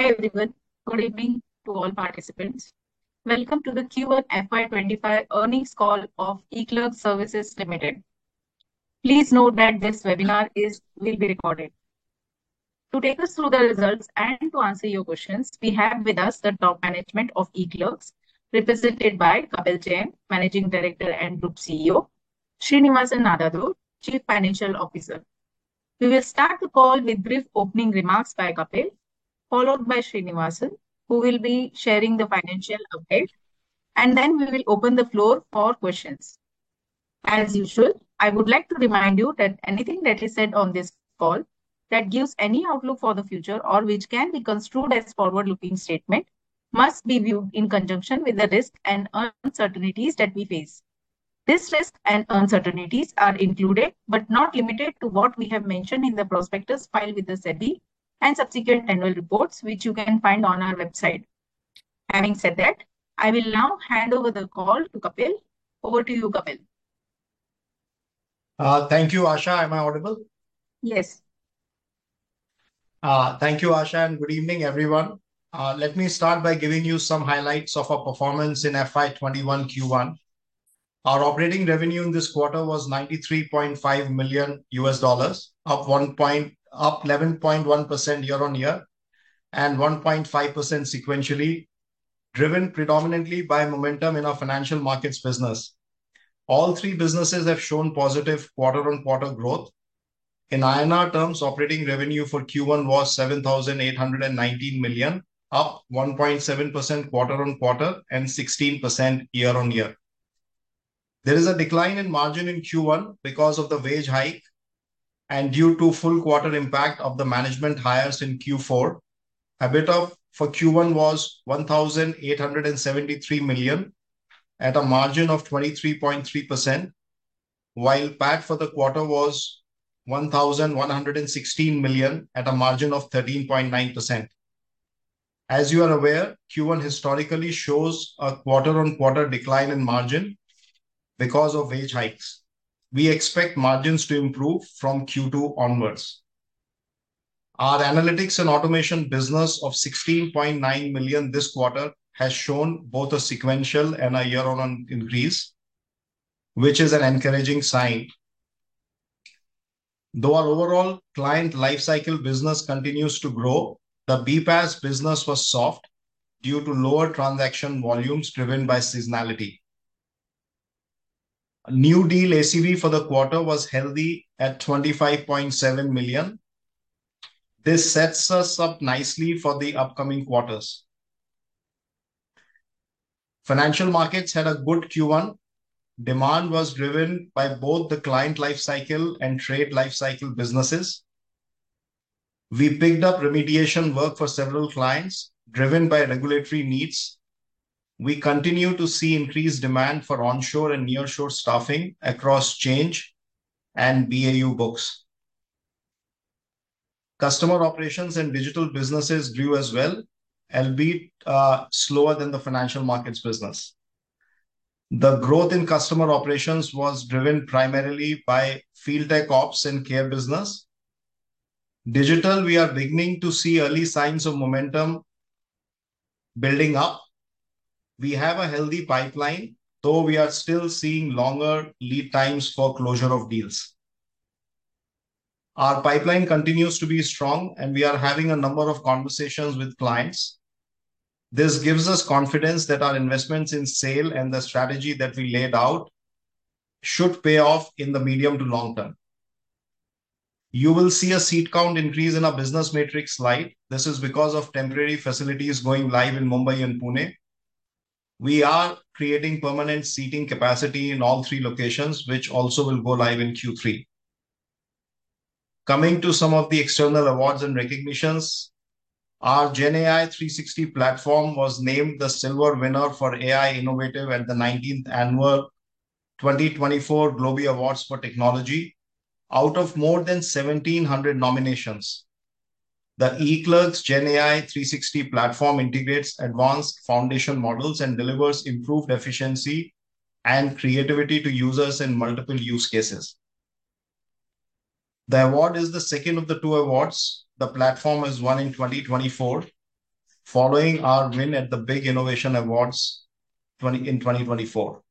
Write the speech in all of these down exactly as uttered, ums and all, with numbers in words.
Hi everyone. Good evening to all participants. Welcome to the Q one F Y twenty-five earnings call of eClerx Services Limited. Please note that this webinar is will be recorded. To take us through the results and to answer your questions, we have with us the top management of eClerx, represented by Kapil Jain, Managing Director and Group C E O, Srinivasan Nadadhur, Chief Financial Officer. We will start the call with brief opening remarks by Kapil, followed by Srinivasan, who will be sharing the financial update, and then we will open the floor for questions. As usual, I would like to remind you that anything that is said on this call that gives any outlook for the future or which can be construed as forward-looking statement must be viewed in conjunction with the risks and uncertainties that we face. These risks and uncertainties are included but not limited to what we have mentioned in the prospectus filed with the SEBI and subsequent annual reports, which you can find on our website. Having said that, I will now hand over the call to Kapil. Over to you, Kapil. Uh, thank you, Asha. Am I audible? Yes. Uh, thank you, Asha, and good evening, everyone. Uh, let me start by giving you some highlights of our performance in F Y twenty-one Q one. Our operating revenue in this quarter was ninety-three point five million U S dollars, up one point, up eleven point one percent year on year, and one point five percent sequentially, driven predominantly by momentum in our financial markets business. All three businesses have shown positive quarter-on-quarter growth. In I N R terms, operating revenue for Q one was seven thousand eight hundred nineteen million, up one point seven percent quarter-on-quarter and sixteen percent year-on-year. There is a decline in margin in Q one because of the wage hike and due to full quarter impact of the management hires in Q four. EBITDA for Q one was one thousand eight hundred seventy-three million at a margin of twenty-three point three percent, while P A T for the quarter was one thousand one hundred sixteen million at a margin of thirteen point nine percent. As you are aware, Q one historically shows a quarter-on-quarter decline in margin because of wage hikes. We expect margins to improve from Q two onwards. Our analytics and automation business of sixteen point nine million this quarter has shown both a sequential and a year-on increase, which is an encouraging sign. Though our overall client lifecycle business continues to grow, the B P A S business was soft due to lower transaction volumes driven by seasonality. New deal A C V for the quarter was healthy at twenty-five point seven million. This sets us up nicely for the upcoming quarters. Financial markets had a good Q one. Demand was driven by both the client lifecycle and trade lifecycle businesses. We picked up remediation work for several clients, driven by regulatory needs. We continue to see increased demand for onshore and nearshore staffing across change and B A U books. Customer operations and digital businesses grew as well, albeit uh, slower than the financial markets business. The growth in customer operations was driven primarily by field tech ops and care business. Digital, we are beginning to see early signs of momentum building up. We have a healthy pipeline, though we are still seeing longer lead times for closure of deals. Our pipeline continues to be strong, and we are having a number of conversations with clients. This gives us confidence that our investments in sale and the strategy that we laid out should pay off in the medium to long term. You will see a seat count increase in our business matrix slide. This is because of temporary facilities going live in Mumbai and Pune. We are creating permanent seating capacity in all three locations, which also will go live in Q three. Coming to some of the external awards and recognitions, our GenAI three sixty platform was named the silver winner for A I Innovative at the nineteenth Annual twenty twenty-four Globee Awards for Technology. Out of more than seventeen hundred nominations, the eClerx GenAI three sixty platform integrates advanced foundation models and delivers improved efficiency and creativity to users in multiple use cases. The award is the second of the two awards the platform has won in twenty twenty-four. following our win at the Big Innovation Awards in twenty twenty-four.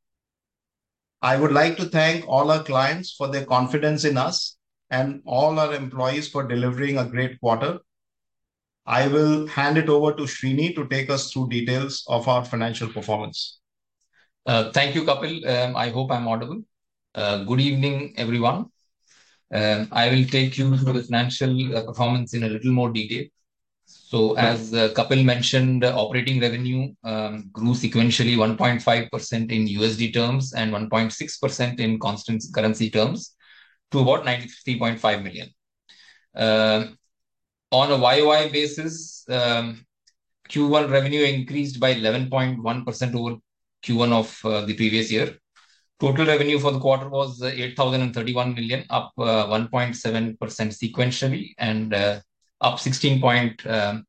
I would like to thank all our clients for their confidence in us and all our employees for delivering a great quarter. I will hand it over to Srini to take us through details of our financial performance. Uh, thank you, Kapil. Um, I hope I'm audible. Uh, good evening, everyone. Um, I will take you through the financial uh, performance in a little more detail. So, as uh, Kapil mentioned, uh, operating revenue um, grew sequentially one point five percent in U S D terms and one point six percent in constant currency terms to about ninety-three point five million. Uh, on a Y O Y basis, um, Q one revenue increased by eleven point one percent over Q one of uh, the previous year. Total revenue for the quarter was uh, eight thousand thirty-one million, up uh, one point seven percent sequentially and uh, up sixteen point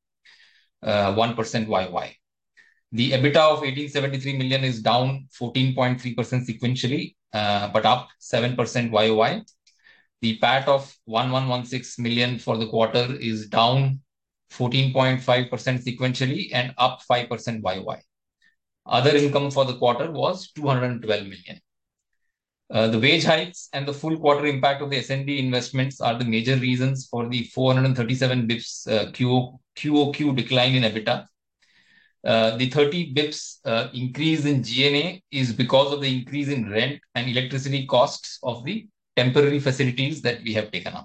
one percent Y O Y. The EBITDA of eighteen seventy-three million is down fourteen point three percent sequentially, uh, but up seven percent Y O Y. The P A T of eleven sixteen million for the quarter is down fourteen point five percent sequentially and up five percent Y O Y. Other income for the quarter was two hundred twelve million. Uh, the wage hikes and the full quarter impact of the S N D investments are the major reasons for the four hundred thirty-seven bips uh, Q O Q decline in EBITDA. Uh, the thirty bips uh, increase in G N A is because of the increase in rent and electricity costs of the temporary facilities that we have taken up.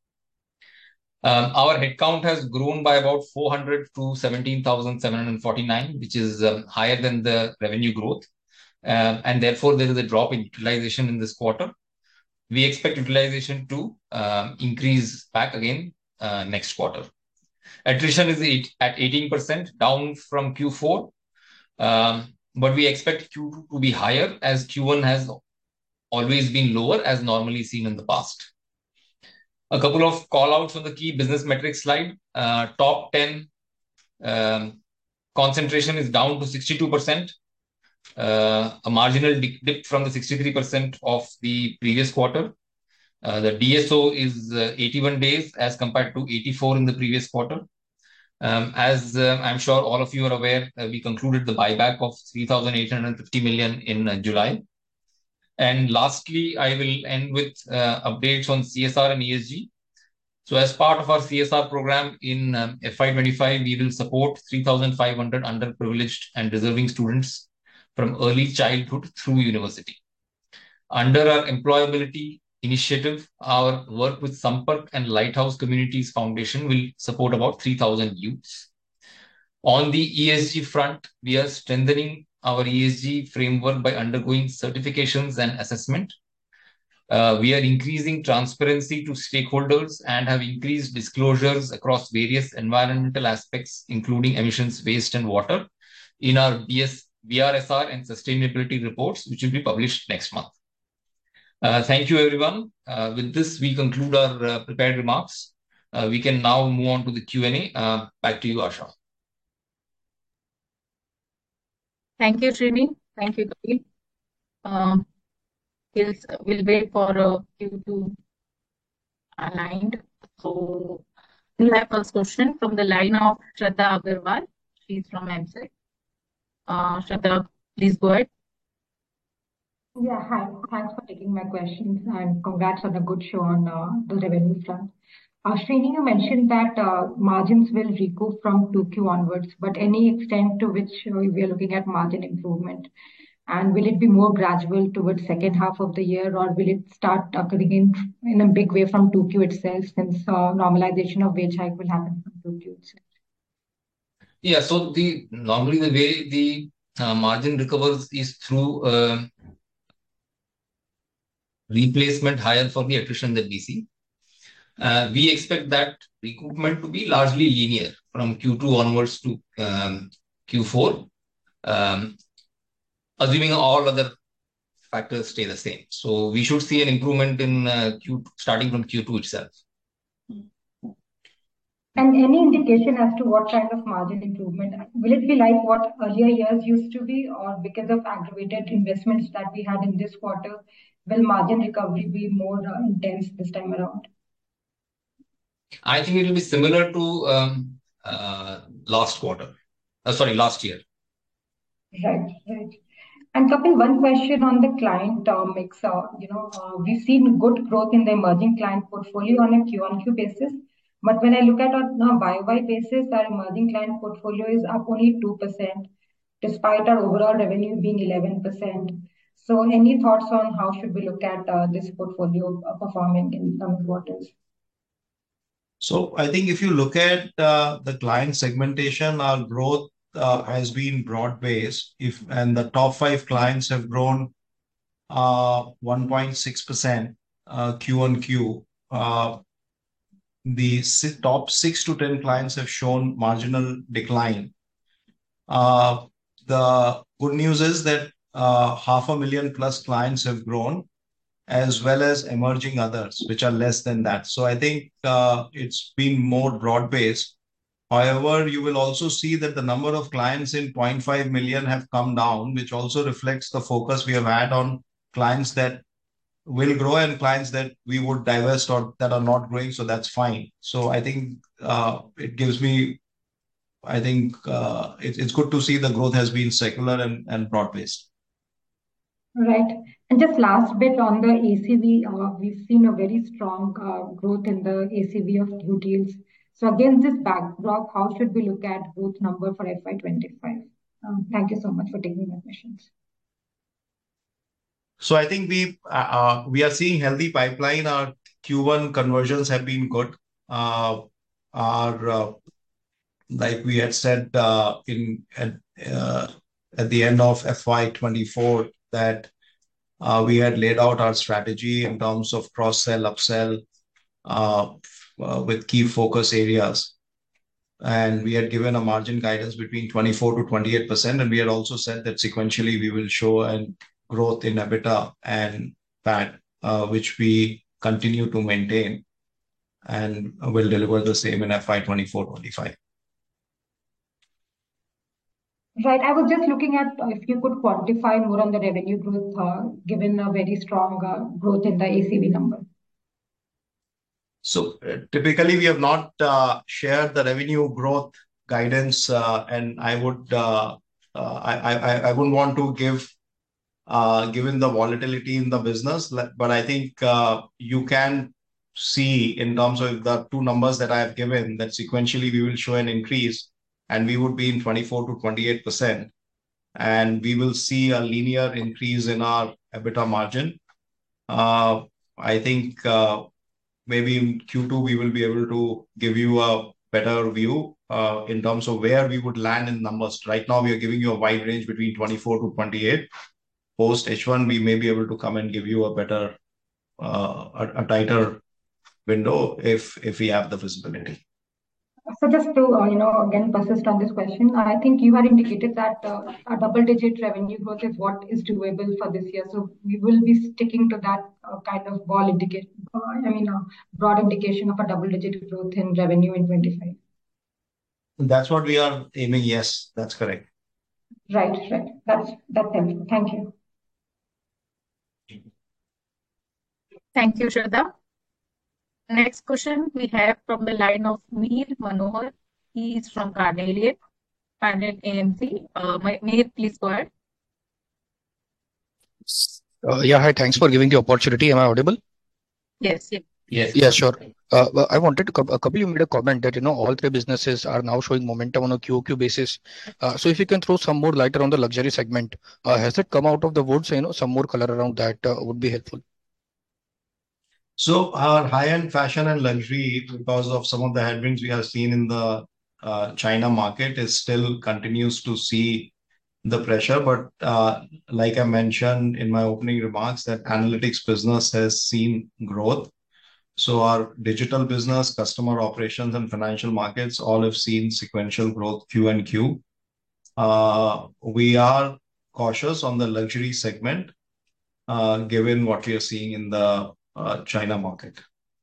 Um, our headcount has grown by about four hundred to seventeen thousand seven hundred forty-nine, which is um, higher than the revenue growth. Um, and therefore, there is a drop in utilization in this quarter. We expect utilization to um, increase back again uh, next quarter. Attrition is eight, at eighteen percent, down from Q four. Um, but we expect Q two to be higher as Q one has always been lower as normally seen in the past. A couple of call-outs on the key business metrics slide. Uh, top ten um, concentration is down to sixty-two percent. Uh, a marginal dip from the sixty-three percent of the previous quarter. Uh, the D S O is uh, eighty-one days as compared to eighty-four in the previous quarter. Um, as uh, I'm sure all of you are aware, uh, we concluded the buyback of three thousand eight hundred fifty million in uh, July. And lastly, I will end with uh, updates on C S R and E S G. So as part of our C S R program in um, F Y twenty-five, we will support three thousand five hundred underprivileged and deserving students from early childhood through university. Under our employability initiative, our work with Sampark and Lighthouse Communities Foundation will support about three thousand youths. On the E S G front, we are strengthening our E S G framework by undergoing certifications and assessment. Uh, we are increasing transparency to stakeholders and have increased disclosures across various environmental aspects, including emissions, waste, and water, in our B R S R and sustainability reports, which will be published next month. Uh, thank you, everyone. Uh, with this, we conclude our uh, prepared remarks. Uh, we can now move on to the Q and A. Uh, back to you, Asha. Thank you, Srini. Thank you, Kapil. Um, we'll, we'll wait for uh, you to aligned. So, we'll have first question from the line of Shraddha Agarwal. She's from M S E C. Uh, Shraddha, please go ahead. Yeah, hi. Thanks for taking my questions and congrats on a good show on uh, the revenue front. Uh, Srini, you mentioned that uh, margins will recoup from two Q onwards, but any extent to which uh, we are looking at margin improvement? And will it be more gradual towards second half of the year, or will it start occurring in, in a big way from two Q itself, since uh, normalization of wage hike will happen from two Q itself? Yeah, so the normally the way the uh, margin recovers is through uh, replacement hire for the attrition that we see. Uh, we expect that recoupment to be largely linear from Q two onwards to um, Q four, um, assuming all other factors stay the same. So we should see an improvement in uh, Q starting from Q two itself. And any indication as to what kind of margin improvement? Will it be like what earlier years used to be, or because of aggravated investments that we had in this quarter, will margin recovery be more uh, intense this time around? I think it will be similar to um, uh, last quarter. Uh, sorry, last year. Right, right. And Kapil, one question on the client uh, mix. Uh, you know, uh, we've seen good growth in the emerging client portfolio on a Q on Q basis. But when I look at on a Y O Y basis, our emerging client portfolio is up only two percent, despite our overall revenue being eleven percent. So any thoughts on how should we look at uh, this portfolio uh, performing in coming quarters? So I think if you look at uh, the client segmentation, our growth uh, has been broad-based. If and the top five clients have grown uh, one point six percent uh, Q on Q. Uh, the si- top six to ten clients have shown marginal decline. Uh, the good news is that uh, half a million plus clients have grown, as well as emerging others, which are less than that. So I think uh, it's been more broad-based. However, you will also see that the number of clients in zero point five million have come down, which also reflects the focus we have had on clients that will grow and clients that we would divest or that are not growing. So that's fine. So I think uh, it gives me, I think uh, it, it's good to see the growth has been secular and, and broad-based. Right. And just last bit on the A C V, uh, we've seen a very strong uh, growth in the A C V of new deals. So against this backdrop, how should we look at growth number for F Y twenty-five? Um, thank you so much for taking my questions. So I think we uh, uh, we are seeing healthy pipeline. Our Q one conversions have been good. Uh, our uh, like we had said uh, in at, uh, at the end of F Y twenty-four that uh, we had laid out our strategy in terms of cross-sell, upsell uh, uh, with key focus areas. And we had given a margin guidance between twenty-four to twenty-eight percent. And we had also said that sequentially we will show a growth in EBITDA and P A T, uh, which we continue to maintain and will deliver the same in F Y twenty-four twenty-five. Right. I was just looking at uh, if you could quantify more on the revenue growth, uh, given a very strong uh, growth in the A C V number. So uh, typically we have not uh, shared the revenue growth guidance, uh, and I would uh, uh, I, I I wouldn't want to give uh, given the volatility in the business, but I think uh, you can see in terms of the two numbers that I have given that sequentially we will show an increase, and we would be in twenty-four to twenty-eight percent, and we will see a linear increase in our EBITDA margin. Uh, I think uh, maybe in Q two, we will be able to give you a better view uh, in terms of where we would land in numbers. Right now, we are giving you a wide range between twenty-four to twenty-eight. Post H one, we may be able to come and give you a better, uh, a, a tighter window if if we have the visibility. So just to, uh, you know, again persist on this question, I think you had indicated that uh, a double-digit revenue growth is what is doable for this year. So we will be sticking to that uh, kind of ball indicate, uh, I mean, a broad indication of a double-digit growth in revenue in twenty-five. That's what we are aiming. Yes, that's correct. Right, right. That's that's helpful. Thank you. Thank you, Shraddha. Next question we have from the line of Mir Manohar. He is from Carnelian, Carnelian A M C. Uh, Mir, please go ahead. Uh, yeah, hi. Thanks for giving the opportunity. Am I audible? Yes. Yes. Yes. Yeah, sure. Uh, I wanted to, a couple you made a comment that, you know, all three businesses are now showing momentum on a Q O Q basis. Uh, so if you can throw some more light around the luxury segment, uh, has it come out of the woods? You know, some more color around that uh, would be helpful. So our high-end fashion and luxury, because of some of the headwinds we have seen in the uh, China market, is still continues to see the pressure. But uh, like I mentioned in my opening remarks, that analytics business has seen growth. So our digital business, customer operations, and financial markets all have seen sequential growth Q and Q. Uh, we are cautious on the luxury segment, uh, given what we are seeing in the uh, China market.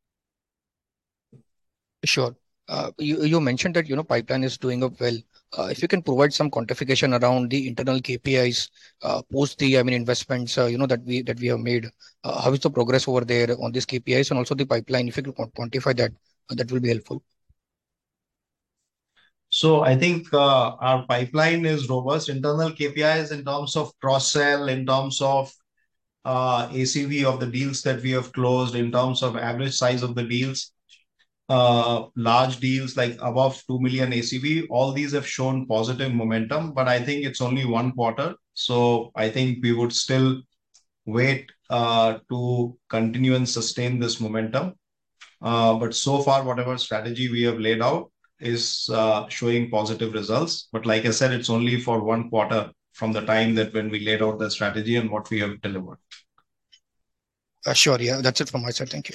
Sure. Uh, you, you mentioned that, you know, pipeline is doing up well. Uh, if you can provide some quantification around the internal K P Is, uh, post the, I mean, investments, uh, you know, that we that we have made, uh, how is the progress over there on these K P Is and also the pipeline? If you can quantify that, uh, that will be helpful. So I think uh, our pipeline is robust. Internal K P Is in terms of cross-sell, in terms of uh, A C V of the deals that we have closed, in terms of average size of the deals, uh, large deals like above two million A C V, all these have shown positive momentum, but I think it's only one quarter. So I think we would still wait uh, to continue and sustain this momentum. Uh, but so far, whatever strategy we have laid out is uh, showing positive results. But like I said, it's only for one quarter from the time that when we laid out the strategy and what we have delivered. Uh, sure, yeah, that's it from my side. Thank you.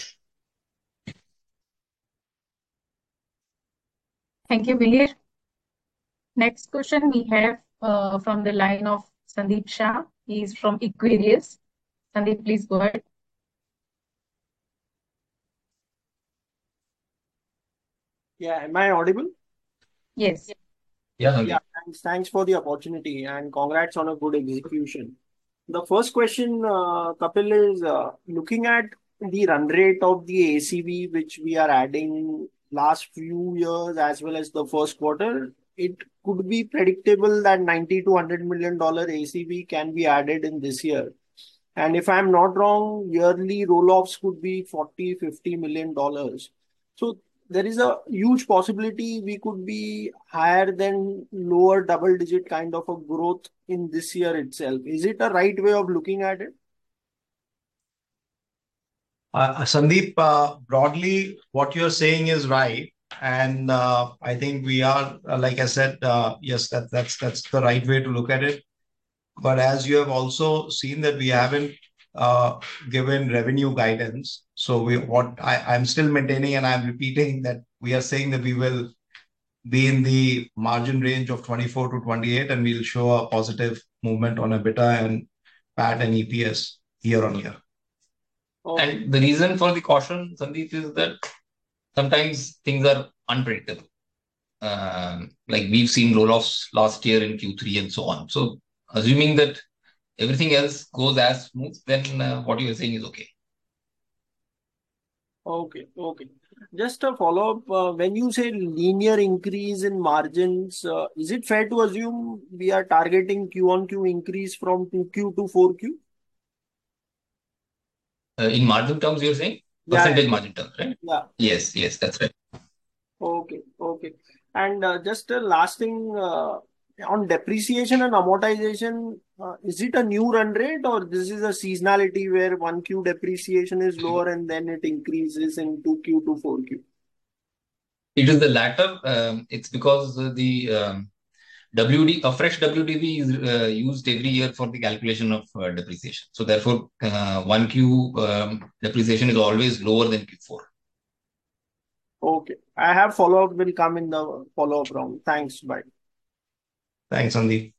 Thank you, Mihir. Next question we have uh, from the line of Sandeep Shah. He is from Equirius. Sandeep, please go ahead. Yeah, am I audible? Yes. Yeah, Yeah, thanks. Thanks for the opportunity and congrats on a good execution. The first question, uh, Kapil, is uh, looking at the run rate of the A C V which we are adding last few years as well as the first quarter. It could be predictable that ninety to one hundred million dollar A C V can be added in this year. And if I'm not wrong, yearly roll-offs could be forty, fifty million dollars. So there is a huge possibility we could be higher than lower double digit kind of a growth in this year itself. Is it a right way of looking at it? Uh, Sandeep, uh, broadly, what you're saying is right. And uh, I think we are, uh, like I said, uh, yes, that, that's that's the right way to look at it. But as you have also seen that we haven't uh, given revenue guidance. So we what I, I'm still maintaining and I'm repeating that we are saying that we will be in the margin range of twenty-four to twenty-eight, and we'll show a positive movement on EBITDA and P A T and E P S year on year. Okay. And the reason for the caution, Sandeep, is that sometimes things are unpredictable. Um, like we've seen roll-offs last year in Q three and so on. So assuming that everything else goes as smooth, then uh, what you're saying is okay. Okay, okay. Just a follow-up. Uh, when you say linear increase in margins, uh, is it fair to assume we are targeting Q on Q increase from two Q to four Q? Uh, in margin terms, you're saying? Yeah, Percentage yeah. margin terms, right? Yeah. Yes, yes, that's right. Okay, okay. And uh, just a last thing, uh, on depreciation and amortization, uh, is it a new run rate or this is a seasonality where one Q depreciation is lower and then it increases in two Q to four Q? It is the latter. Um, it's because the um, W D, a fresh W D V is uh, used every year for the calculation of uh, depreciation. So therefore, uh, one Q um, depreciation is always lower than Q four. Okay. I have follow-up will come in the follow-up round. Thanks. Bye. Thanks, Sandeep.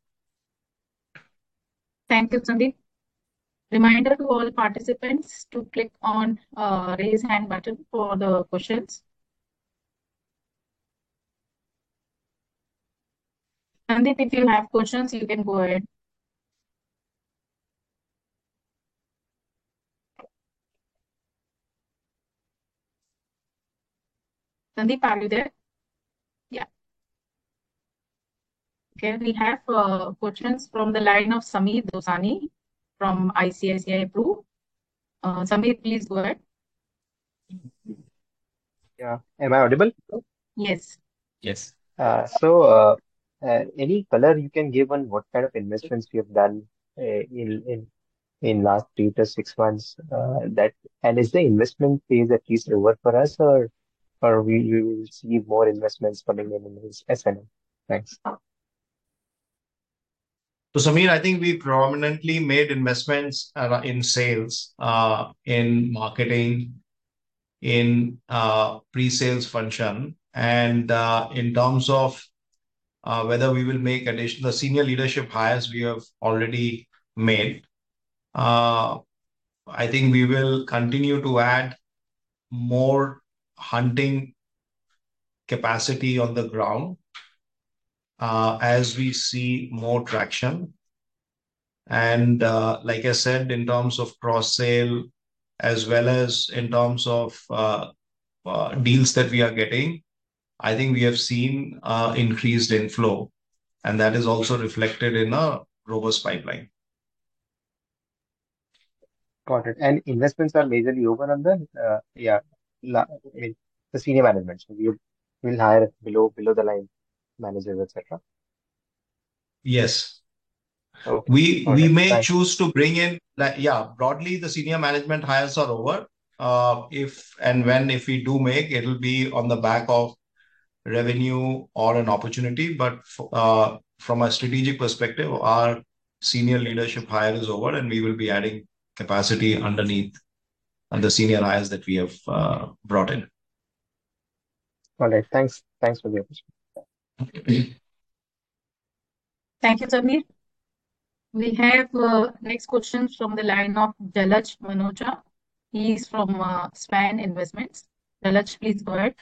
Thank you, Sandeep. Reminder to all participants to click on uh, raise hand button for the questions. Sandeep, if you have questions, you can go ahead. Sandeep, are you there? Yeah. Okay, we have uh, questions from the line of Sameer Dosani from I C I C I Pru. Uh, Sameer, please go ahead. Yeah, am I audible? Yes. Yes. Uh, so, uh, uh, any color you can give on what kind of investments we have done uh, in in in last three to six months? Uh, that and is the investment phase at least over for us, or or we, we will see more investments coming in in this S and M? Thanks. So, Sameer, I think we prominently made investments uh, in sales, uh, in marketing, in uh, pre-sales function, and uh, in terms of uh, whether we will make additional senior leadership hires we have already made. Uh, I think we will continue to add more hunting capacity on the ground uh, as we see more traction. And uh, like I said, in terms of cross-sale, as well as in terms of uh, uh, deals that we are getting, I think we have seen uh, increased inflow, and that is also reflected in a robust pipeline. Got it. And investments are majorly over on the, uh, yeah, la, I mean, the senior management. So we will hire below below the line managers, et cetera. Yes. Okay. We All we right. may Thanks. choose to bring in, like, yeah, broadly the senior management hires are over. Uh, if and when if we do make, it'll be on the back of revenue or an opportunity. But uh, from a strategic perspective, our senior leadership hire is over, and we will be adding capacity underneath the senior hires that we have uh, brought in. All right. Thanks. Thanks for the opportunity. Thank you, Samir. We have uh, next question from the line of Jalaj Manocha. He is from uh, Swan Investments. Jalaj, please go ahead.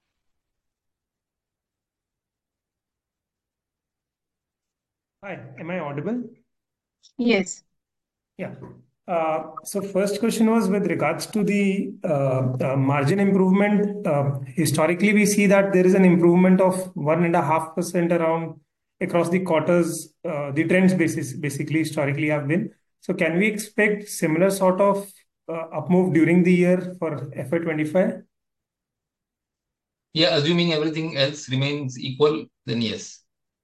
Hi, am I audible? Yes. Yeah. Uh, so first question was with regards to the uh, uh, margin improvement. Uh, historically, we see that there is an improvement of one and a half percent around across the quarters. Uh, the trends basis basically historically have been. So can we expect similar sort of uh, up move during the year for F Y twenty-five? Yeah, assuming everything else remains equal, then yes.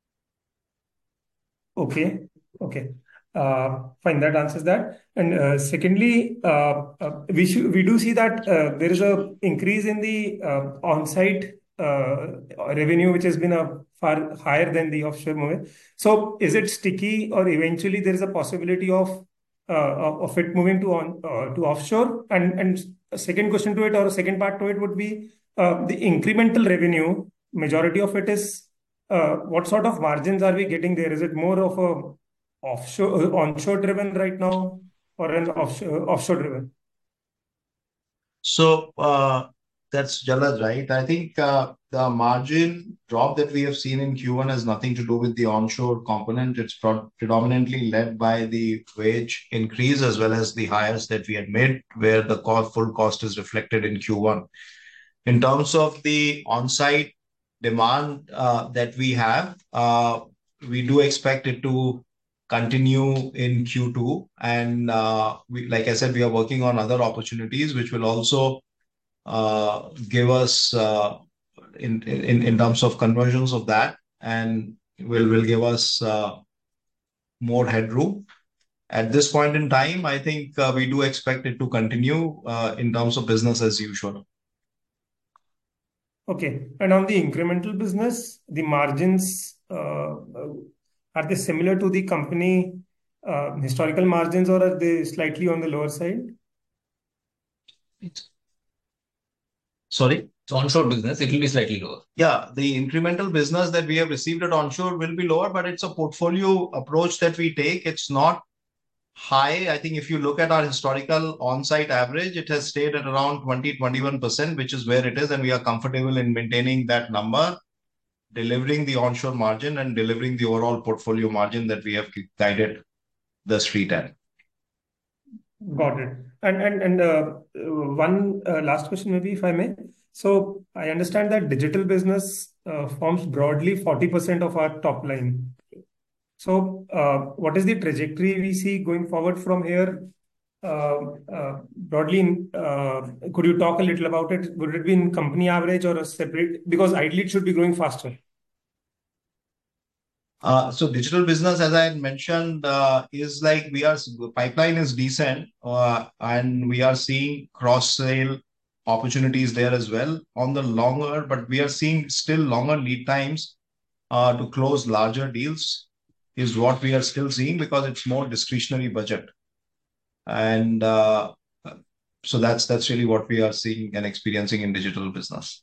Okay. Okay. Uh, fine, that answers that. And uh, secondly, uh, uh, we should we do see that uh, there is a increase in the uh, on-site uh, revenue, which has been a far higher than the offshore moving. So, is it sticky, or eventually there is a possibility of uh, of of it moving to on uh, to offshore? And and a second question to it, or a second part to it, would be uh, the incremental revenue. Majority of it is uh, what sort of margins are we getting there? Is it more of a offshore, uh, onshore driven right now, or an offshore, offshore driven? So uh, that's Jalaj, right? I think uh, the margin drop that we have seen in Q one has nothing to do with the onshore component. It's pro- predominantly led by the wage increase as well as the hires that we had made, where the cost, full cost is reflected in Q one. In terms of the on-site demand uh, that we have, uh, we do expect it to continue in Q two. And uh, we, like I said, we are working on other opportunities, which will also uh, give us uh, in, in in terms of conversions of that, and will will give us uh, more headroom. At this point in time, I think uh, we do expect it to continue uh, in terms of business as usual. Okay. And on the incremental business, the margins, uh, uh, are they similar to the company uh, historical margins, or are they slightly on the lower side? Sorry? It's onshore business, it will be slightly lower. Yeah, the incremental business that we have received at onshore will be lower, but it's a portfolio approach that we take. It's not high. I think if you look at our historical on-site average, it has stayed at around twenty, twenty-one percent, which is where it is, and we are comfortable in maintaining that number, delivering the onshore margin and delivering the overall portfolio margin that we have guided the street at. Got it. And and and uh, one uh, last question, maybe, if I may. So I understand that digital business uh, forms broadly forty percent of our top line. So uh, what is the trajectory we see going forward from here? Uh, uh, broadly, uh, could you talk a little about it? Would it be in company average or a separate? Because ideally it should be growing faster. Uh, so digital business, as I had mentioned, uh, is like we are pipeline is decent, uh, and we are seeing cross sale opportunities there as well on the longer, but we are seeing still longer lead times uh, to close larger deals is what we are still seeing because it's more discretionary budget, and uh, so that's that's really what we are seeing and experiencing in digital business.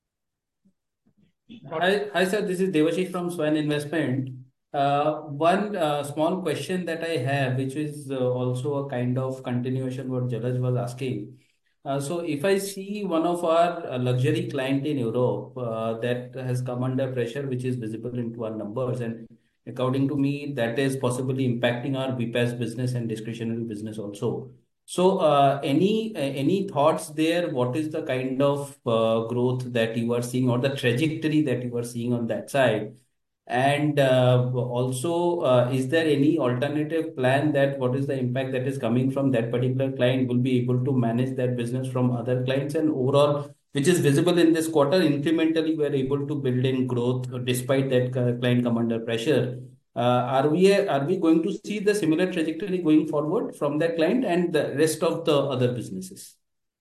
Hi, hi, sir. This is Devashish from Swan Investment. Uh, one uh, small question that I have, which is uh, also a kind of continuation what Jalaj was asking. Uh, so, if I see one of our uh, luxury client in Europe uh, that has come under pressure, which is visible into our numbers, and according to me, that is possibly impacting our B P A S business and discretionary business also. So, uh, any uh, any thoughts there? What is the kind of uh, growth that you are seeing, or the trajectory that you are seeing on that side? And uh, also, uh, is there any alternative plan that what is the impact that is coming from that particular client will be able to manage that business from other clients, and overall, which is visible in this quarter, incrementally we are able to build in growth despite that uh, client come under pressure. Uh, are we are we going to see the similar trajectory going forward from that client and the rest of the other businesses?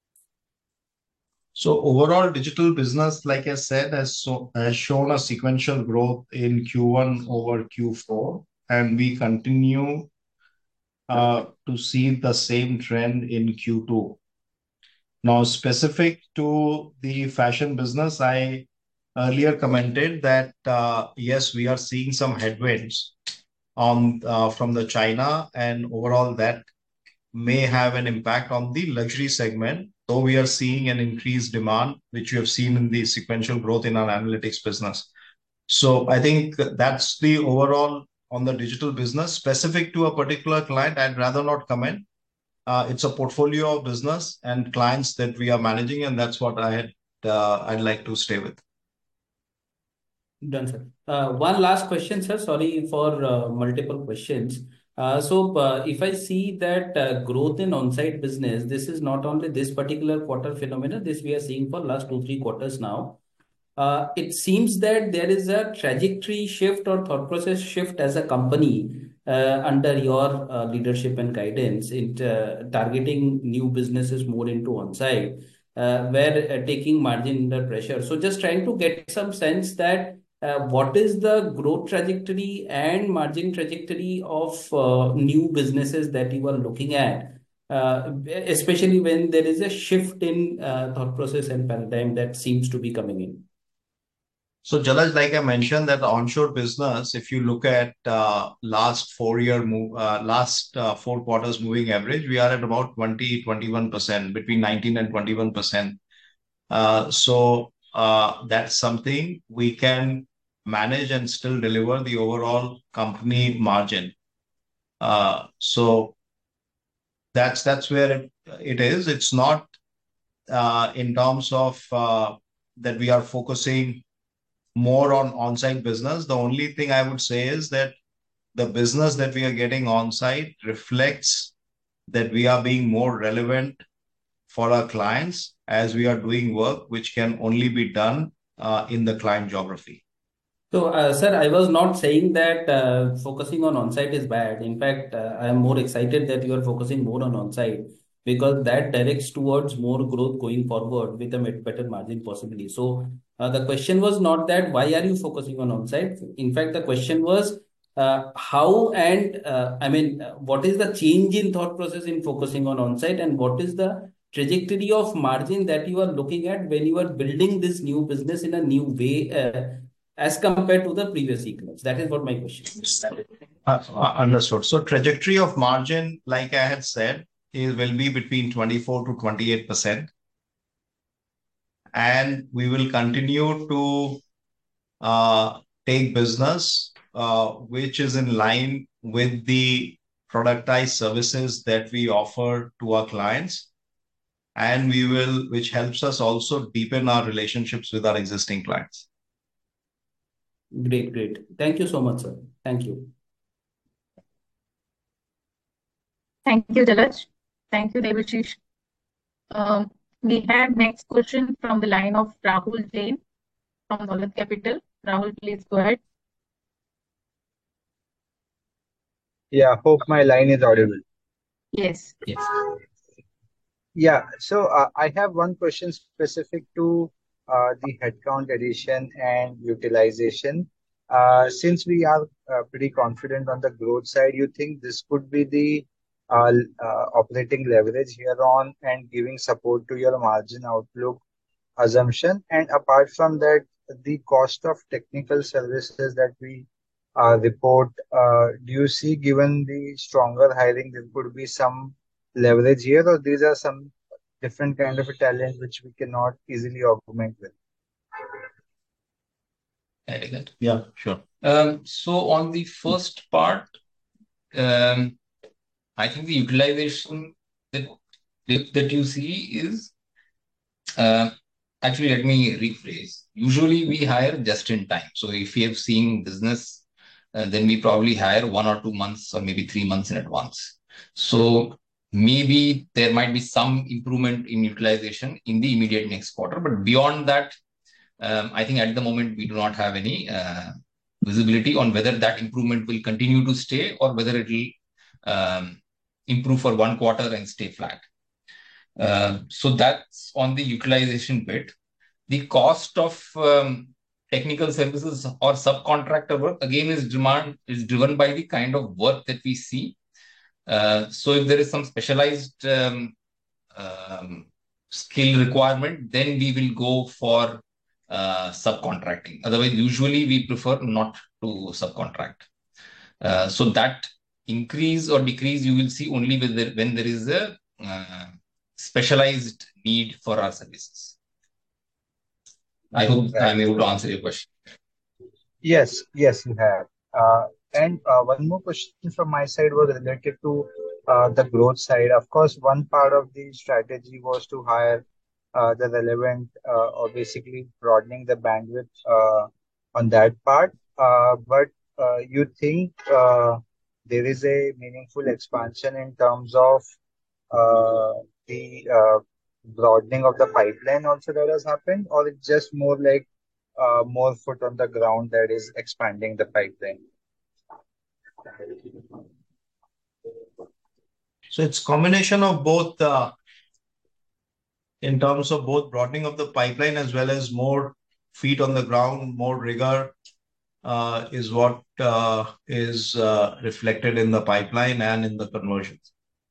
So overall digital business, like I said, has, so, has shown a sequential growth in Q one over Q four, and we continue uh, to see the same trend in Q two. Now, specific to the fashion business, I earlier commented that uh, yes, we are seeing some headwinds on uh, from the China, and overall that may have an impact on the luxury segment, though we are seeing an increased demand, which you have seen in the sequential growth in our analytics business. So I think that's the overall on the digital business. Specific to a particular client, I'd rather not comment. Uh, it's a portfolio of business and clients that we are managing, and that's what I had uh, I'd like to stay with. Done, sir. Uh, one last question, sir. Sorry for uh, multiple questions. Uh, so, uh, if I see that uh, growth in on-site business, this is not only this particular quarter phenomena, this we are seeing for last two, three quarters now. Uh, it seems that there is a trajectory shift or thought process shift as a company uh, under your uh, leadership and guidance in uh, targeting new businesses more into on-site, uh, where uh, taking margin under pressure. So, just trying to get some sense that uh, what is the growth trajectory and margin trajectory of uh, new businesses that you are looking at, uh, especially when there is a shift in uh, thought process and paradigm that seems to be coming in. So, Jalaj, like I mentioned, that the onshore business, if you look at uh, last four year move, uh, last uh, four quarters moving average, we are at about twenty, twenty-one percent, between nineteen and twenty-one percent. Uh, so uh, that's something we can manage and still deliver the overall company margin. Uh, so that's that's where it, it is. It's not uh, in terms of uh, that we are focusing more on on-site business. The only thing I would say is that the business that we are getting on-site reflects that we are being more relevant for our clients as we are doing work which can only be done uh, in the client geography. So, uh, sir, I was not saying that uh, focusing on on-site is bad. In fact, uh, I am more excited that you are focusing more on on-site because that directs towards more growth going forward with a better margin possibly. So, uh, the question was not that why are you focusing on on-site? In fact, the question was uh, how and uh, I mean, uh, what is the change in thought process in focusing on on-site, and what is the trajectory of margin that you are looking at when you are building this new business in a new way? Uh, as compared to the previous equals? That is what my question is. Uh, uh, understood. So trajectory of margin, like I had said, is will be between twenty-four to twenty-eight percent. And we will continue to uh, take business uh, which is in line with the productized services that we offer to our clients. And we will, which helps us also deepen our relationships with our existing clients. Great, great. Thank you so much, sir. Thank you. Thank you, Jalaj. Thank you, Debashish. Um, we have next question from the line of Rahul Jain from Dolat Capital. Rahul, please go ahead. Yeah, hope my line is audible. Yes. Yes. Yeah, so uh, I have one question specific to uh, the headcount addition and utilization. Uh, since we are uh, pretty confident on the growth side, you think this could be the uh, uh, operating leverage here on and giving support to your margin outlook assumption? And apart from that, the cost of technical services that we uh, report, uh, do you see, given the stronger hiring, there could be some leverage here, or these are some different kind of a talent which we cannot easily augment with? I take that. Yeah, sure. Um, so on the first part, um, I think the utilization the dip that you see is, uh, actually, let me rephrase. Usually we hire just in time. So if we have seen business, uh, then we probably hire one or two months or maybe three months in advance. So maybe there might be some improvement in utilization in the immediate next quarter. But beyond that, um, I think at the moment we do not have any uh, visibility on whether that improvement will continue to stay or whether it will um, improve for one quarter and stay flat. Uh, so that's on the utilization bit. The cost of um, technical services or subcontractor work again is demand is driven by the kind of work that we see. Uh, so if there is some specialized um, um, skill requirement, then we will go for uh, subcontracting. Otherwise, usually we prefer not to subcontract. Uh, so that increase or decrease you will see only when there, when there is a uh, specialized need for our services. I hope Right. I'm able to answer your question. Yes, yes, you have. Uh, and uh, one more question from my side was related to uh, the growth side. Of course, one part of the strategy was to hire uh, the relevant uh, or basically broadening the bandwidth uh, on that part. Uh, but uh, you think uh, there is a meaningful expansion in terms of uh, the uh, broadening of the pipeline also that has happened, or it's just more like uh, more foot on the ground that is expanding the pipeline? So it's combination of both uh, in terms of both broadening of the pipeline as well as more feet on the ground, more rigor uh, is what uh, is uh, reflected in the pipeline and in the conversions.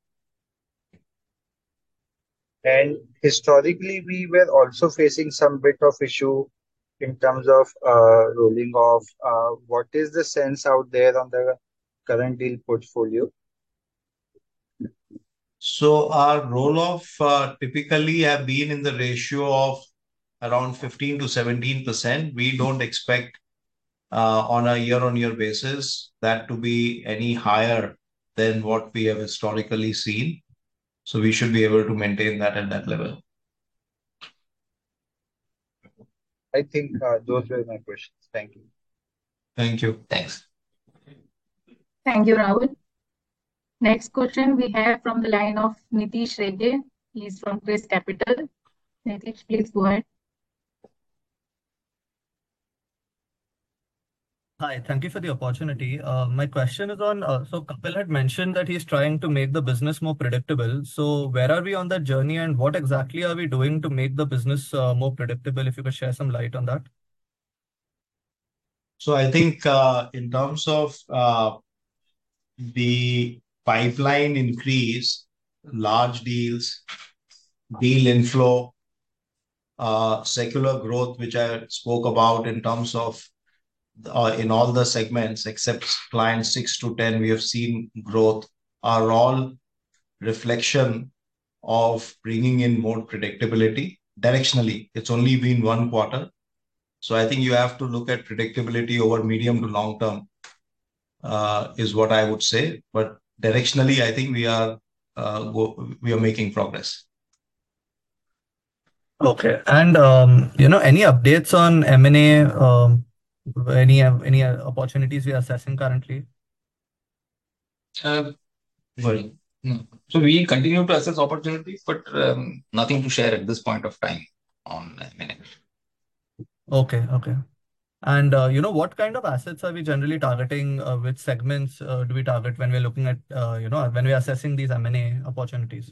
And historically, we were also facing some bit of issue in terms of uh, rolling off. Uh, what is the sense out there on the current deal portfolio? So our roll-off uh, typically have been in the ratio of around fifteen to seventeen percent. We don't expect uh, on a year-on-year basis that to be any higher than what we have historically seen. So we should be able to maintain that at that level. I think uh, those were my questions. Thank you. Thank you. Thanks. Thank you, Rahul. Next question we have from the line of Nitish Rege. He is from Chris Capital. Nitish, please go ahead. Hi, thank you for the opportunity. Uh, my question is on, uh, so Kapil had mentioned that he's trying to make the business more predictable. So where are we on that journey and what exactly are we doing to make the business uh, more predictable? If you could share some light on that. So I think uh, in terms of uh, the pipeline increase, large deals, deal inflow, uh, secular growth, which I spoke about in terms of uh, in all the segments except clients six to ten, we have seen growth, are all reflection of bringing in more predictability. Directionally, it's only been one quarter. So I think you have to look at predictability over medium to long term, uh, is what I would say. But directionally, I think we are uh, go, we are making progress. Okay. And, um, you know, any updates on M and A, um, any, any opportunities we are assessing currently? Uh, sorry. No. So we continue to assess opportunities, but um, nothing to share at this point of time on M and A. Okay, okay. And uh, you know, what kind of assets are we generally targeting? Uh, which segments uh, do we target when we're looking at, uh, you know, when we're assessing these M and A opportunities?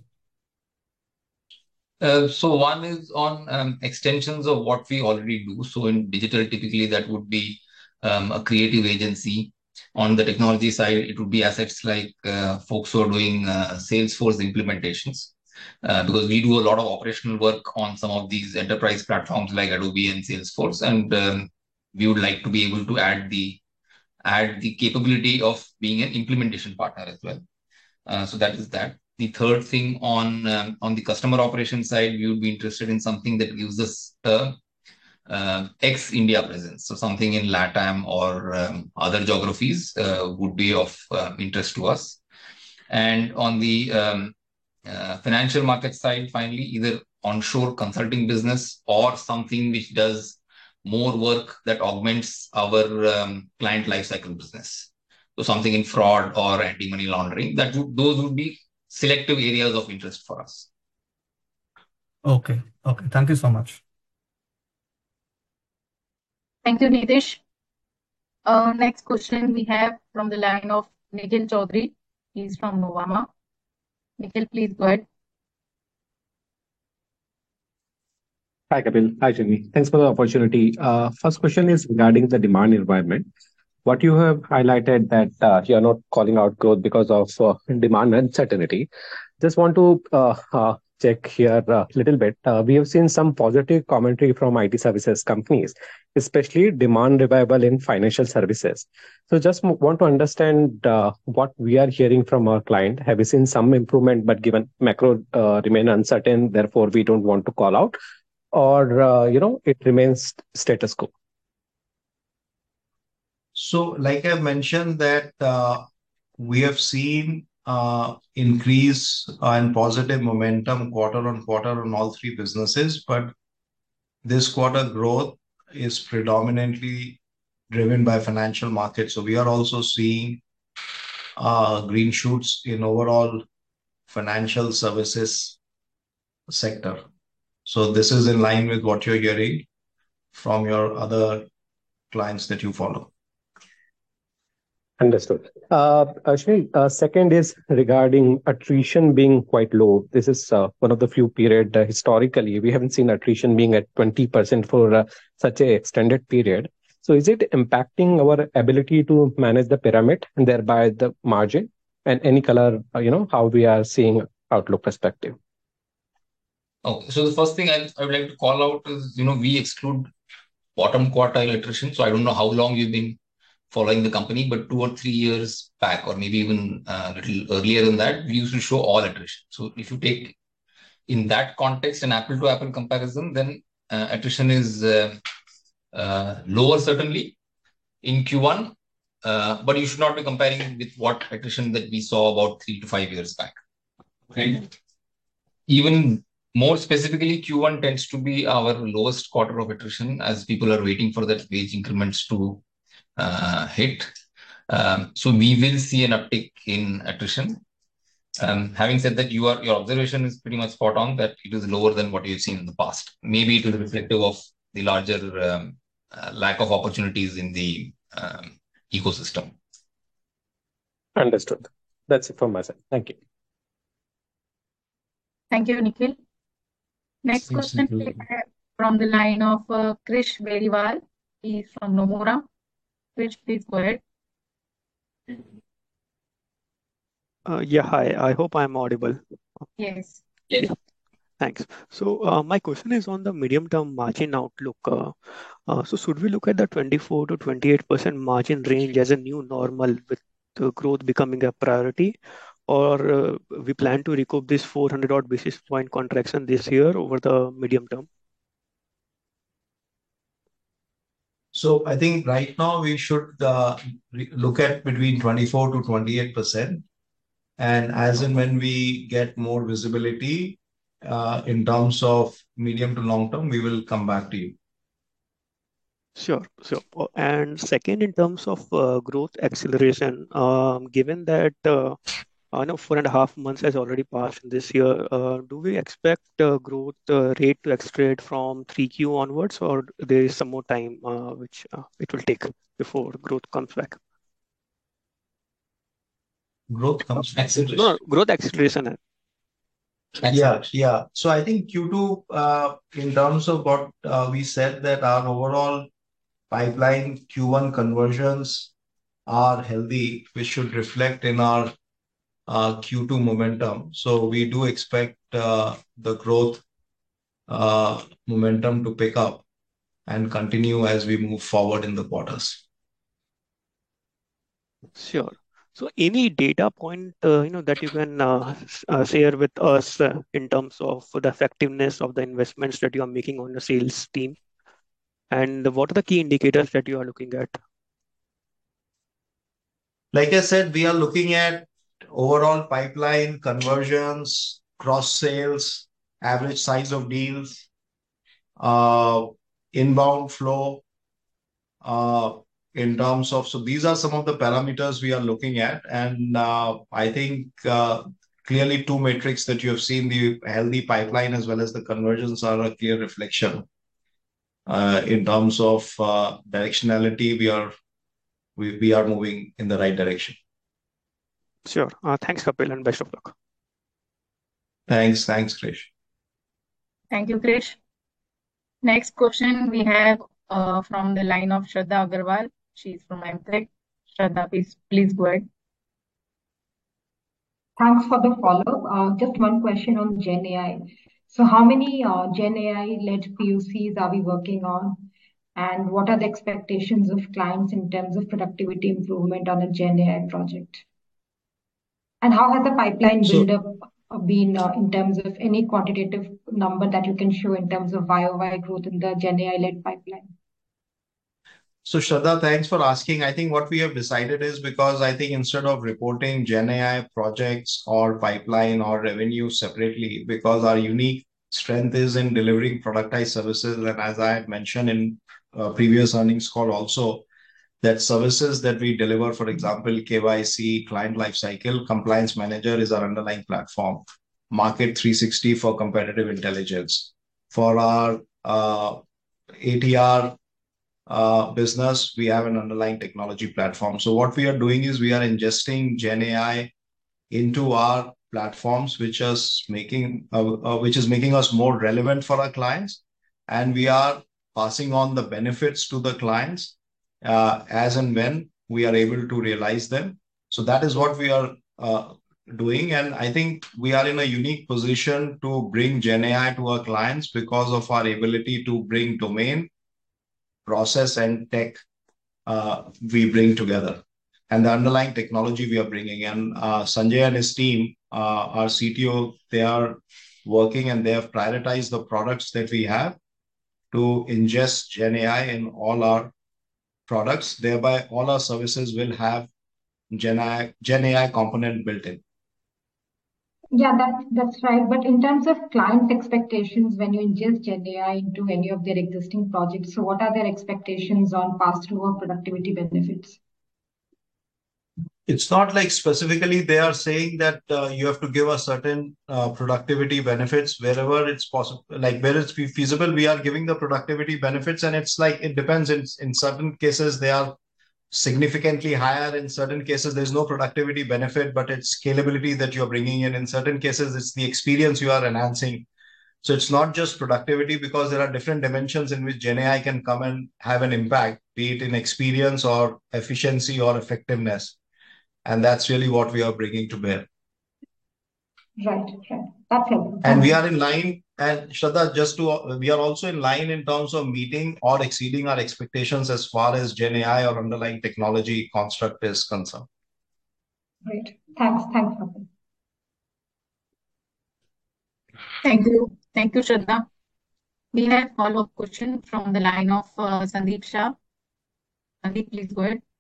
Uh, so one is on um, extensions of what we already do. So in digital, typically that would be um, a creative agency. On the technology side, it would be assets like uh, folks who are doing uh, Salesforce implementations. Uh, because we do a lot of operational work on some of these enterprise platforms like Adobe and Salesforce, and um, we would like to be able to add the add the capability of being an implementation partner as well. Uh, so that is that. The third thing on um, on the customer operations side, we would be interested in something that gives us a uh, ex-India presence. So something in LATAM or um, other geographies uh, would be of uh, interest to us. And on the um, uh, financial market side, finally, either onshore consulting business or something which does more work that augments our um, client lifecycle business. So something in fraud or anti-money laundering, that would, those would be selective areas of interest for us. Okay. Okay. Thank you so much. Thank you, Nitish. Uh, next question we have from the line of Nikhil Chaudhary. He's from Nuvama. Nikhil, please go ahead. Hi, Kapil. Hi, Jimmy. Thanks for the opportunity. Uh, first question is regarding the demand environment. What you have highlighted that uh, you are not calling out growth because of uh, demand uncertainty. Just want to uh, uh, check here a little bit. Uh, we have seen some positive commentary from I T services companies, especially demand revival in financial services. So just m- want to understand uh, what we are hearing from our client. Have we seen some improvement, but given macro uh, remain uncertain, therefore we don't want to call out, or uh, you know it remains status quo? So, like I mentioned, that uh, we have seen uh, increase and positive momentum quarter on quarter on all three businesses, but this quarter growth is predominantly driven by financial markets. So we are also seeing uh, green shoots in overall financial services sector. So this is in line with what you're hearing from your other clients that you follow. Understood. Uh, Ashwini, uh, second is regarding attrition being quite low. This is uh, one of the few period uh, historically we haven't seen attrition being at twenty percent for uh, such a extended period. So is it impacting our ability to manage the pyramid and thereby the margin? And any color, uh, you know, how we are seeing outlook perspective? Okay, so the first thing I, I would like to call out is, you know, we exclude bottom quartile attrition. So I don't know how long you've been following the company, but two or three years back, or maybe even uh, a little earlier than that, we used to show all attrition. So if you take in that context an apple to apple comparison, then uh, attrition is uh, uh, lower certainly in Q one, uh, but you should not be comparing with what attrition that we saw about three to five years back. Okay. Even more specifically, Q one tends to be our lowest quarter of attrition as people are waiting for that wage increments to uh, hit. Um, so we will see an uptick in attrition. Um, having said that, you are, your observation is pretty much spot on that it is lower than what you've seen in the past. Maybe it is reflective of the larger um, uh, lack of opportunities in the um, ecosystem. Understood. That's it from my side. Thank you. Thank you, Nikhil. Next Thanks, question Nikhil. we have from the line of uh, Krish Beriwal. He's from Nomura. Krish, please go ahead. Uh, yeah, hi. I hope I'm audible. Yes. Yes. Yeah, thanks. So, uh, my question is on the medium-term margin outlook. Uh, uh, so, should we look at the twenty-four to twenty-eight percent margin range as a new normal with the growth becoming a priority, or uh, we plan to recoup this four hundred odd basis point contraction this year over the medium term? So I think right now we should uh, re- look at between twenty-four to twenty-eight percent. And as and when we get more visibility uh, in terms of medium to long term, we will come back to you. Sure, sure. Uh, And second, in terms of uh, growth acceleration, um, given that uh, I know four and a half months has already passed in this year, uh, do we expect uh, growth uh, rate to accelerate from three Q onwards, or there is some more time uh, which uh, it will take before growth comes back? Growth comes back. No, no, growth acceleration. uh, Yeah, yeah. So I think Q two, uh, in terms of what uh, we said, that our overall pipeline Q one conversions are healthy, which should reflect in our uh, Q two momentum. So we do expect uh, the growth uh, momentum to pick up and continue as we move forward in the quarters. Sure. So any data point, uh, you know, that you can uh, s- uh, share with us uh, in terms of the effectiveness of the investments that you are making on the sales team, and what are the key indicators that you are looking at? Like I said, we are looking at overall pipeline conversions, cross sales, average size of deals, uh, inbound flow, uh, in terms of, so these are some of the parameters we are looking at. And uh, I think uh, clearly two metrics that you have seen, the healthy pipeline as well as the conversions, are a clear reflection. Uh, in terms of uh, directionality, we are we, we are moving in the right direction. Sure. Uh, thanks, Kapil, and best of luck. Thanks. Thanks, Krish. Thank you, Krish. Next question we have uh, from the line of Shraddha Agarwal. She's from M Tech. Shraddha, please, please go ahead. Thanks for the follow-up. Uh, just one question on Gen A I. So how many uh, Gen A I-led P O Cs are we working on? And what are the expectations of clients in terms of productivity improvement on a Gen A I project? And how has the pipeline So- build-up uh, been uh, in terms of any quantitative number that you can show in terms of Y O Y growth in the Gen A I-led pipeline? So Shraddha, thanks for asking. I think what we have decided is, because I think instead of reporting Gen A I projects or pipeline or revenue separately, because our unique strength is in delivering productized services. And as I had mentioned in uh, previous earnings call also, that services that we deliver, for example, K Y C, client lifecycle, Compliance Manager is our underlying platform. Market three sixty for competitive intelligence. For our uh, A T R uh, business, we have an underlying technology platform. So what we are doing is we are ingesting Gen A I into our platforms, which is making uh, uh, which is making us more relevant for our clients, and we are passing on the benefits to the clients uh, as and when we are able to realize them. So that is what we are uh, doing, and I think we are in a unique position to bring Gen A I to our clients because of our ability to bring domain, process, and tech uh, we bring together, and the underlying technology we are bringing. And uh, Sanjay and his team, uh, our C T O, they are working and they have prioritized the products that we have to ingest Gen A I in all our products. Thereby, all our services will have Gen A I, Gen A I component built in. Yeah, that's that's right. But in terms of clients' expectations, when you ingest Gen A I into any of their existing projects, so what are their expectations on pass-through or productivity benefits? It's not like specifically they are saying that uh, you have to give a certain uh, productivity benefits wherever it's possible, like where it's fe- feasible, we are giving the productivity benefits. And it's like, it depends. In, in certain cases, they are significantly higher. In certain cases, there's no productivity benefit, but it's scalability that you're bringing in. In certain cases, it's the experience you are enhancing. So it's not just productivity, because there are different dimensions in which Gen A I can come and have an impact, be it in experience or efficiency or effectiveness. And that's really what we are bringing to bear. Right, right. That's helpful. And Thank we you. are in line, and Shraddha, just to, we are also in line in terms of meeting or exceeding our expectations as far as Gen A I or underlying technology construct is concerned. Great. Thanks. Thanks, Kapil. Thank you. Thank you, Shraddha. We have follow-up question from the line of uh, Sandeep Shah. Sandeep, please go ahead.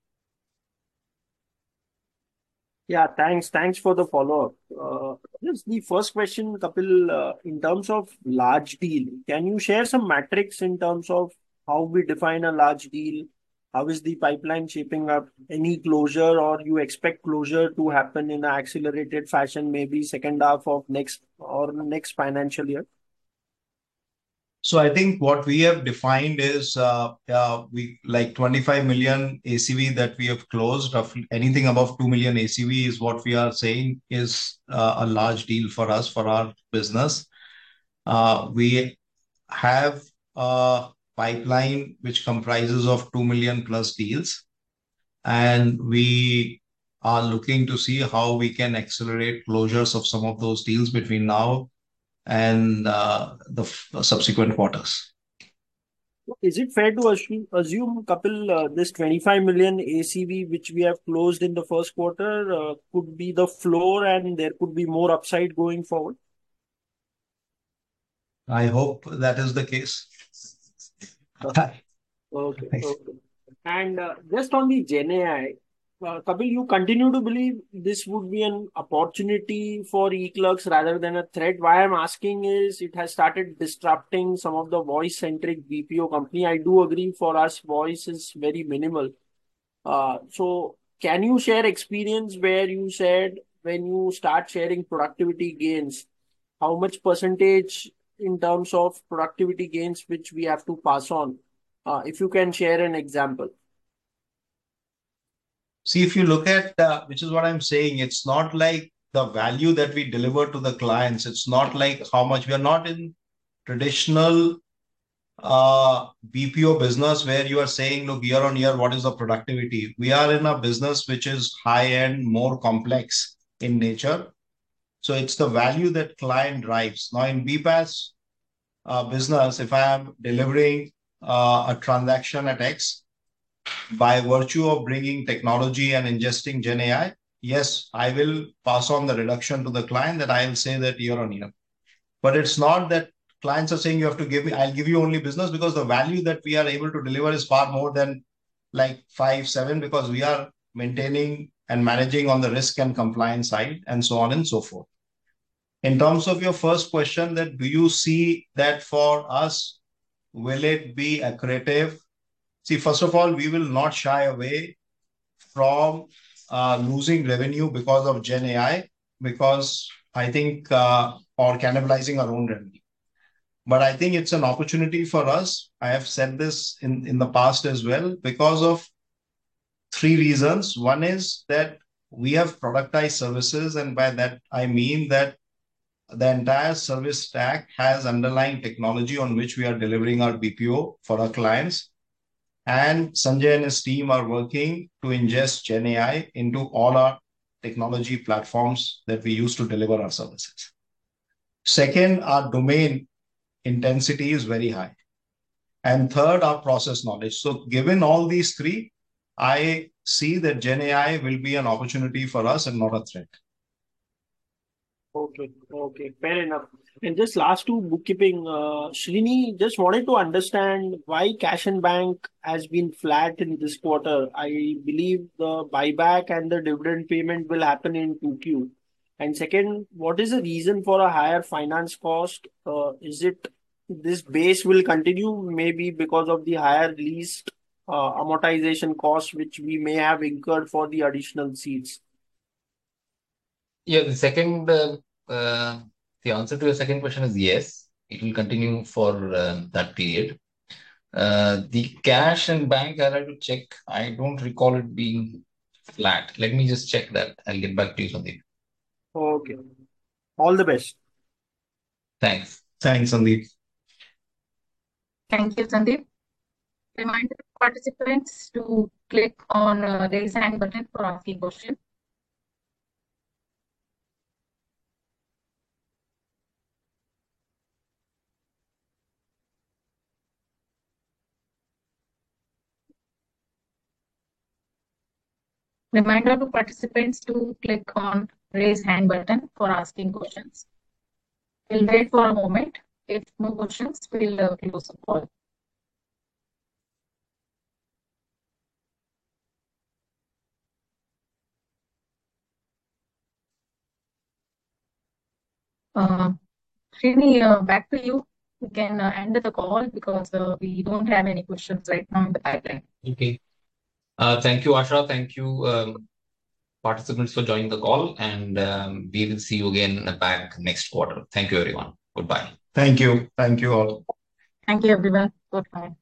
Yeah, thanks. Thanks for the follow-up. Uh, Just the first question, Kapil, uh, in terms of large deal, can you share some metrics in terms of how we define a large deal? How is the pipeline shaping up? Any closure, or you expect closure to happen in an accelerated fashion, maybe second half of next or next financial year? So I think what we have defined is uh, uh, we like twenty-five million A C V that we have closed. Roughly anything above two million A C V is what we are saying is uh, a large deal for us, for our business. Uh, we have a pipeline which comprises of two million plus deals, and we are looking to see how we can accelerate closures of some of those deals between now and uh, the f- subsequent quarters. Is it fair to assume, assume Kapil, uh, this twenty-five million A C V which we have closed in the first quarter uh, could be the floor and there could be more upside going forward? I hope that is the case. Okay, okay. And uh, just on the Gen A I, Uh, Kapil, you continue to believe this would be an opportunity for e-clerks rather than a threat. Why I'm asking is it has started disrupting some of the voice-centric B P O company. I do agree for us, voice is very minimal. Uh, so can you share experience where you said when you start sharing productivity gains, how much percentage in terms of productivity gains which we have to pass on? Uh, if you can share an example. See, if you look at, uh, which is what I'm saying, it's not like the value that we deliver to the clients. It's not like how much we are not in traditional uh, B P O business where you are saying, look, year on year, what is the productivity? We are in a business which is high end, more complex in nature. So it's the value that client drives. Now in B P A S uh, business, if I am delivering uh, a transaction at X, by virtue of bringing technology and ingesting Gen A I, yes, I will pass on the reduction to the client that I will say that year on year. But it's not that clients are saying you have to give me, I'll give you only business, because the value that we are able to deliver is far more than like five, seven, because we are maintaining and managing on the risk and compliance side and so on and so forth. In terms of your first question, that do you see that for us, will it be accretive? See, first of all, we will not shy away from uh, losing revenue because of Gen A I, because I think, uh, or cannibalizing our own revenue. But I think it's an opportunity for us. I have said this in, in the past as well, because of three reasons. One is that we have productized services, and by that I mean that the entire service stack has underlying technology on which we are delivering our B P O for our clients. And Sanjay and his team are working to ingest Gen A I into all our technology platforms that we use to deliver our services. Second, our domain intensity is very high. And third, our process knowledge. So given all these three, I see that Gen A I will be an opportunity for us and not a threat. Okay, okay, fair enough. And just last two bookkeeping, uh, Srini, just wanted to understand why cash and bank has been flat in this quarter. I believe the buyback and the dividend payment will happen in two Q. And second, what is the reason for a higher finance cost? Uh, is it this base will continue maybe because of the higher leased uh, amortization cost which we may have incurred for the additional seats? Yeah, the second, uh, uh, the answer to your second question is yes, it will continue for uh, that period. Uh, the cash and bank, I'll have to check. I don't recall it being flat. Let me just check that. I'll get back to you, Sandeep. Okay. All the best. Thanks. Thanks, Sandeep. Thank you, Sandeep. Reminder to participants to click on uh, raise hand button for asking question. Reminder to participants to click on raise hand button for asking questions. We'll wait for a moment. If no questions, we'll uh, close the call. Uh, Srini, uh, back to you. We can uh, end the call because uh, we don't have any questions right now in the pipeline. Okay. Uh, thank you, Asha. Thank you, um, participants, for joining the call. And um, we will see you again back next quarter. Thank you, everyone. Goodbye. Thank you. Thank you all. Thank you, everyone. Goodbye.